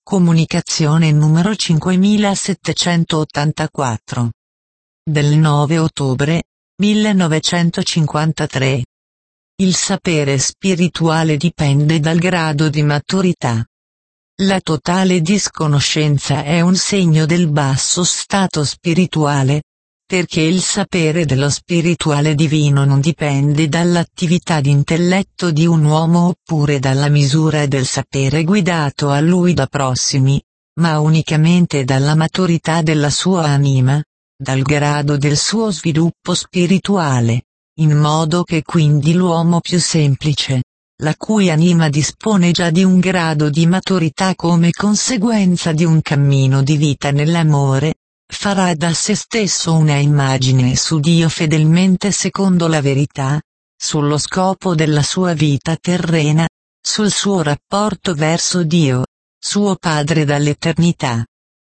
Comunicazione numero 5784. Del 9 ottobre 1953. Il sapere spirituale dipende dal grado di maturità. La totale disconoscenza è un segno del basso stato spirituale, perché il sapere dello spirituale divino non dipende dall'attività di intelletto di un uomo oppure dalla misura del sapere guidato a lui da prossimi, ma unicamente dalla maturità della sua anima, dal grado del suo sviluppo spirituale, in modo che quindi l'uomo più semplice, la cui anima dispone già di un grado di maturità come conseguenza di un cammino di vita nell'amore, farà da se stesso una immagine su Dio fedelmente secondo la verità, sullo scopo della sua vita terrena, sul suo rapporto verso Dio, suo Padre dall'eternità.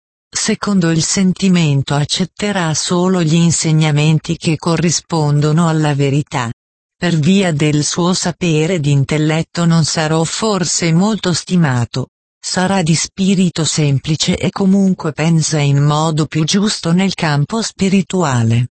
Secondo il sentimento accetterà solo gli insegnamenti che corrispondono alla verità. Per via del suo sapere di intelletto non sarò forse molto stimato. Sarà di spirito semplice e comunque pensa in modo più giusto nel campo spirituale.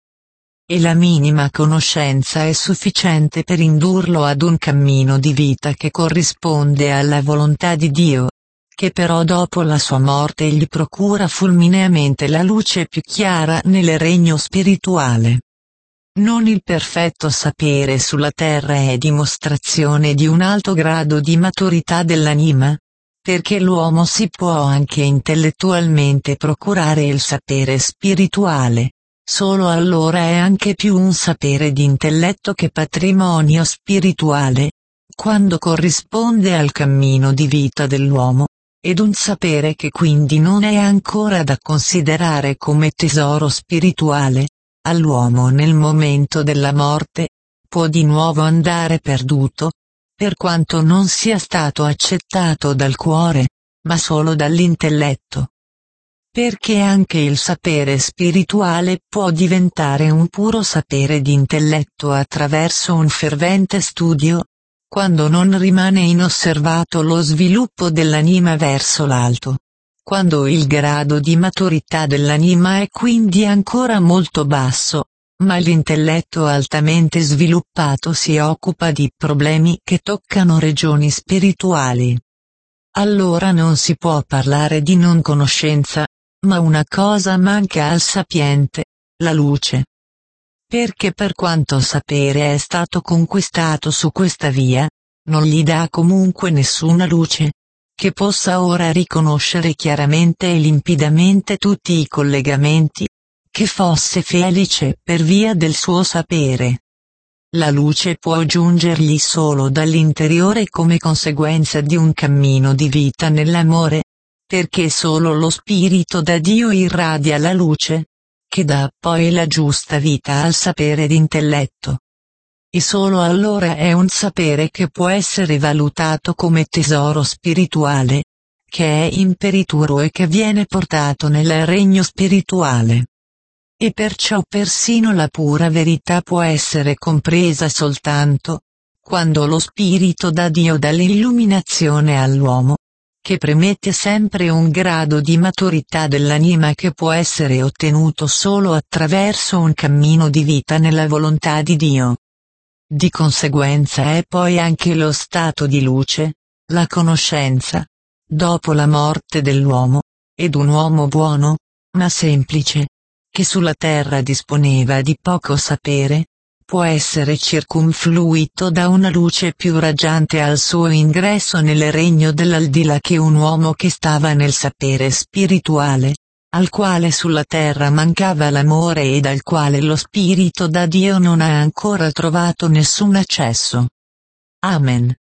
E la minima conoscenza è sufficiente per indurlo ad un cammino di vita che corrisponde alla volontà di Dio, che però dopo la sua morte gli procura fulmineamente la luce più chiara nel regno spirituale. Non il perfetto sapere sulla terra è dimostrazione di un alto grado di maturità dell'anima, perché l'uomo si può anche intellettualmente procurare il sapere spirituale, solo allora è anche più un sapere di intelletto che patrimonio spirituale, quando corrisponde al cammino di vita dell'uomo, ed un sapere che quindi non è ancora da considerare come tesoro spirituale, all'uomo nel momento della morte, può di nuovo andare perduto, per quanto non sia stato accettato dal cuore, ma solo dall'intelletto. Perché anche il sapere spirituale può diventare un puro sapere di intelletto attraverso un fervente studio, quando non rimane inosservato lo sviluppo dell'anima verso l'alto, quando il grado di maturità dell'anima è quindi ancora molto basso, ma l'intelletto altamente sviluppato si occupa di problemi che toccano regioni spirituali. Allora non si può parlare di non conoscenza, ma una cosa manca al sapiente, la luce. Perché per quanto sapere è stato conquistato su questa via, non gli dà comunque nessuna luce, che possa ora riconoscere chiaramente e limpidamente tutti i collegamenti, che fosse felice per via del suo sapere. La luce può giungergli solo dall'interiore come conseguenza di un cammino di vita nell'amore, perché solo lo spirito da Dio irradia la luce, che dà poi la giusta vita al sapere d'intelletto. E solo allora è un sapere che può essere valutato come tesoro spirituale, che è imperituro e che viene portato nel regno spirituale. E perciò persino la pura verità può essere compresa soltanto quando lo Spirito da Dio dà l'illuminazione all'uomo, che premette sempre un grado di maturità dell'anima che può essere ottenuto solo attraverso un cammino di vita nella volontà di Dio. Di conseguenza è poi anche lo stato di luce, la conoscenza, dopo la morte dell'uomo, ed un uomo buono, ma semplice, che sulla terra disponeva di poco sapere, può essere circumfluito da una luce più raggiante al suo ingresso nel regno dell'aldilà che un uomo che stava nel sapere spirituale, al quale sulla terra mancava l'amore ed al quale lo Spirito da Dio non ha ancora trovato nessun accesso. Amen.